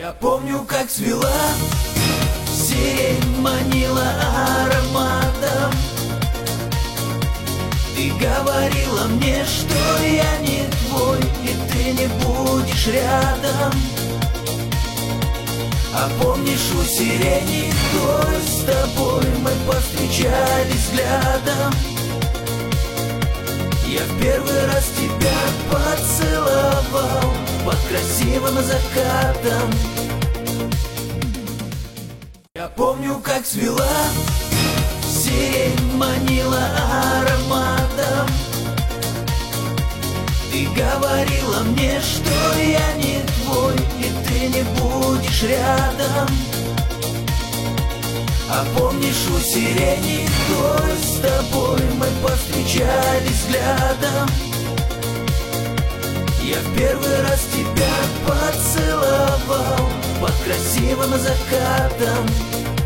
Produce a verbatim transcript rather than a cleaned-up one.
Я помню, как цвела сирень, манила ароматом. Ты говорила мне, что я не твой, и ты не будешь рядом. А помнишь, у сирени той с тобой мы повстречались взглядом. Я в первый раз тебя поцеловал под красивым закатом. Я помню, как цвела сирень, манила ароматом. Ты говорила мне, что я не твой, и ты не будешь рядом. А помнишь, у сирени той с тобой мы повстречались взглядом. Я в первый раз тебя поцеловал под красивым закатом.